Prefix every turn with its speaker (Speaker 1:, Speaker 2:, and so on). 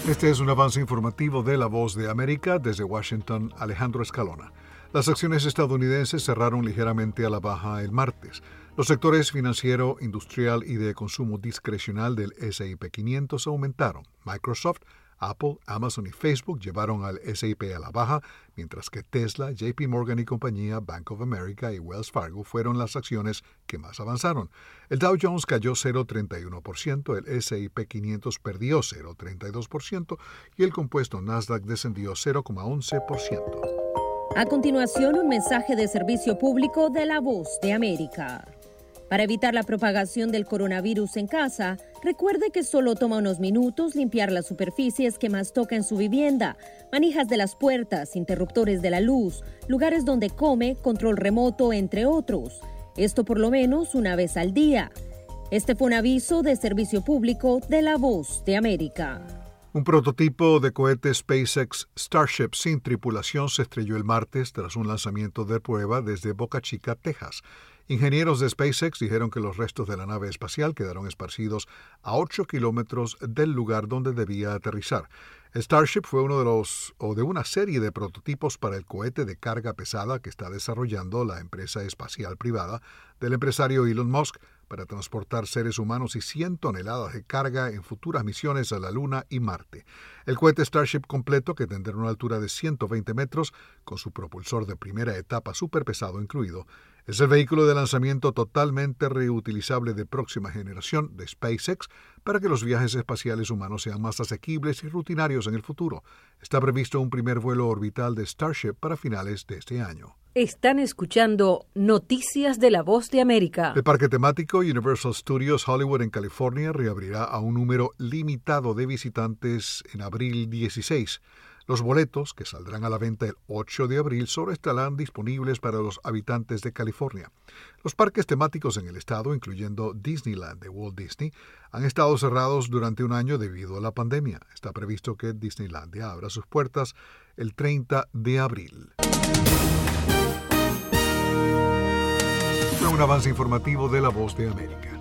Speaker 1: Este es un avance informativo de La Voz de América. Desde Washington, Alejandro Escalona. Las acciones estadounidenses cerraron ligeramente a la baja el martes. Los sectores financiero, industrial y de consumo discrecional del S&P 500 aumentaron. Microsoft, Apple, Amazon y Facebook llevaron al S&P a la baja, mientras que Tesla, JP Morgan y compañía, Bank of America y Wells Fargo fueron las acciones que más avanzaron. El Dow Jones cayó 0,31%, el S&P 500 perdió 0,32% y el compuesto Nasdaq descendió 0,11%.
Speaker 2: A continuación, un mensaje de servicio público de La Voz de América. Para evitar la propagación del coronavirus en casa, recuerde que solo toma unos minutos limpiar las superficies que más toca en su vivienda, manijas de las puertas, interruptores de la luz, lugares donde come, control remoto, entre otros. Esto por lo menos una vez al día. Este fue un aviso de servicio público de La Voz de América.
Speaker 1: Un prototipo de cohete SpaceX Starship sin tripulación se estrelló el martes tras un lanzamiento de prueba desde Boca Chica, Texas. Ingenieros de SpaceX dijeron que los restos de la nave espacial quedaron esparcidos a 8 kilómetros del lugar donde debía aterrizar. Starship fue uno de una serie de prototipos para el cohete de carga pesada que está desarrollando la empresa espacial privada del empresario Elon Musk para transportar seres humanos y 100 toneladas de carga en futuras misiones a la Luna y Marte. El cohete Starship completo, que tendrá una altura de 120 metros, con su propulsor de primera etapa superpesado incluido, es el vehículo de lanzamiento totalmente reutilizable de próxima generación de SpaceX para que los viajes espaciales humanos sean más asequibles y rutinarios en el futuro. Está previsto un primer vuelo orbital de Starship para finales de este año.
Speaker 3: Están escuchando Noticias de La Voz de América.
Speaker 1: El parque temático Universal Studios Hollywood en California reabrirá a un número limitado de visitantes en abril 16. Los boletos, que saldrán a la venta el 8 de abril, solo estarán disponibles para los habitantes de California. Los parques temáticos en el estado, incluyendo Disneyland de Walt Disney, han estado cerrados durante un año debido a la pandemia. Está previsto que Disneylandia abra sus puertas el 30 de abril. Fue un avance informativo de La Voz de América.